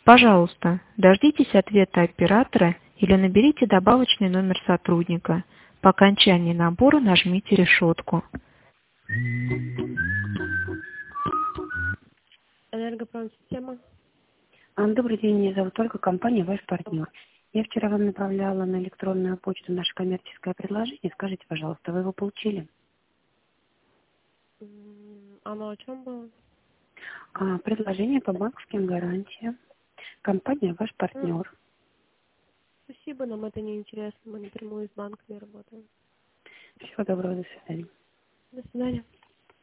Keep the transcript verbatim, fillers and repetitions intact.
Пожалуйста, дождитесь ответа оператора или наберите добавочный номер сотрудника. По окончании набора нажмите решетку. Энергопромсистема. А, Добрый день, меня зовут Ольга, компания «Ваш партнер». Я вчера вам направляла на электронную почту наше коммерческое предложение. Скажите, пожалуйста, вы его получили? М, Оно о чем было? А, предложение по банковским гарантиям. Компания «Ваш М, партнер». Спасибо, нам это не интересно. Мы напрямую с банками работаем. Всего доброго, до свидания. До свидания.